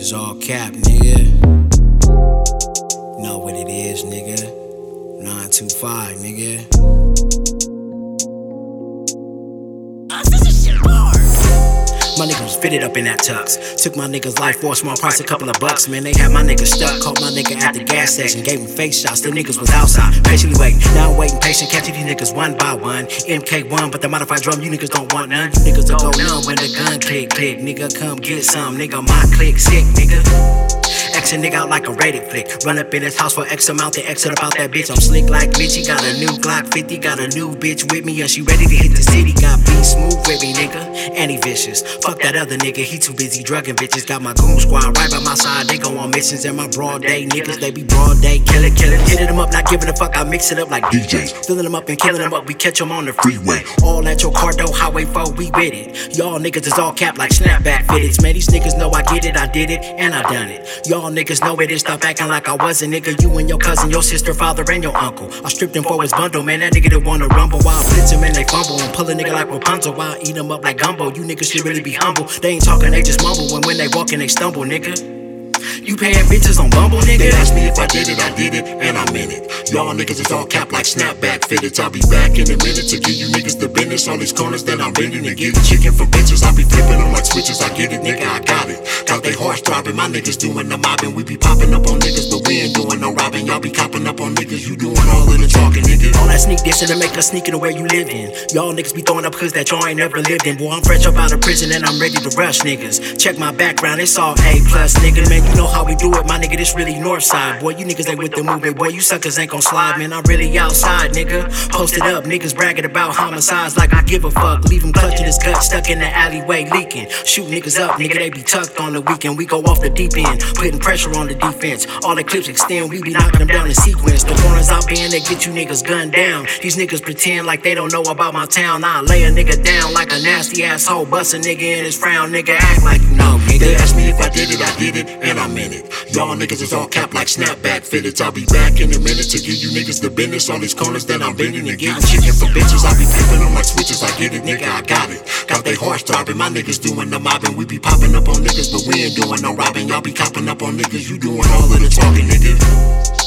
is all cap, nigga. You know what it is, nigga. 925, nigga. My niggas was fitted up in that tux. Took my niggas' life for a small price, a couple of bucks. Man, they had my nigga stuck. Caught my nigga at the gas station, gave him face shots. The niggas was outside, patiently waiting. Now I'm waiting, patient, catching these niggas one by one. MK1, but the modified drum, you niggas don't want none. You niggas will go numb when the gun click, click. Nigga, come get some, nigga, my click sick, nigga. X a nigga out like a rated flick. Run up in his house for X amount, then exit about that bitch. I'm slick like Mitchie, got a new Glock 50, got a new bitch with me, and she ready to hit the city. Got B smooth with me, nigga, and he vicious. Fuck that other nigga, he too busy drugging bitches. Got my goon squad right by my side, they go on missions. And my broad day niggas, they be broad day, kill it. Hitting them up, not giving a fuck, I mix it up like DJs. Filling them up and killing them up, we catch them on the freeway. All at your car door, Highway 4, we with it. Y'all niggas is all cap like snapback fitteds. Man, these niggas know I get it, I did it, and I done it. Y'all niggas know it is, stop acting like I wasn't, nigga. You and your cousin, your sister, father, and your uncle. I stripped him for his bundle, man, that nigga that wanna rumble. While I blitz him and they fumble, and pull a nigga like Rapunzel. While I eat him up like gumbo. You niggas should really be humble. They ain't talking, they just mumble, and when they walkin', they stumble, nigga. You paying bitches on Bumble, nigga? They ask me if I did it, and I meant it. Y'all niggas is all cap like snapback fitteds. I'll be back in a minute to give you niggas the business. All these corners that I'm ready to get chicken for bitches. I be flipping them like switches, I get it, nigga, I got it. Got they hearts throbbing, my niggas doing the mobbing. We be popping up on niggas, but we ain't doing no robbing. Y'all be copping up on niggas, you doing all of the talking, nigga. All that sneak dissing to make us sneak into where you live in. Y'all niggas be throwing up cause that y'all ain't never lived in. Boy, I'm fresh up out of prison and I'm ready to rush niggas. Check my background, it's all A+, nigga. Man, you know how we do it, my nigga, this really north side. Boy, you niggas ain't with the movement, boy, you suckers ain't gon' slide. Man, I'm really outside, nigga. Posted up, niggas bragging about homicides like I give a fuck. Leave him clutching his gut, stuck in the alleyway leaking. Shoot niggas up, nigga, they be tucked on the weekend. We go off the deep end, putting pressure on the defense. All the clips extend, we be knocking them down in sequence. The corners out being they get you niggas gunned down. These niggas pretend like they don't know about my town. I lay a nigga down like a nasty asshole. Bust a nigga in his frown, nigga, act like you know, nigga. They ask me if I did it, and I meant it. Y'all niggas is all cap like snapback fitteds. I'll be back in a minute to give you niggas the business. All these corners that I'm bending and getting chicken for bitches. I be flipping them like switches, I get it, nigga, I got it. Got they hearts throbbing, my niggas doing the mobbing. We be popping up on niggas, but we ain't doing no robbing. Y'all be copping up on niggas, you doing all of the talking, nigga.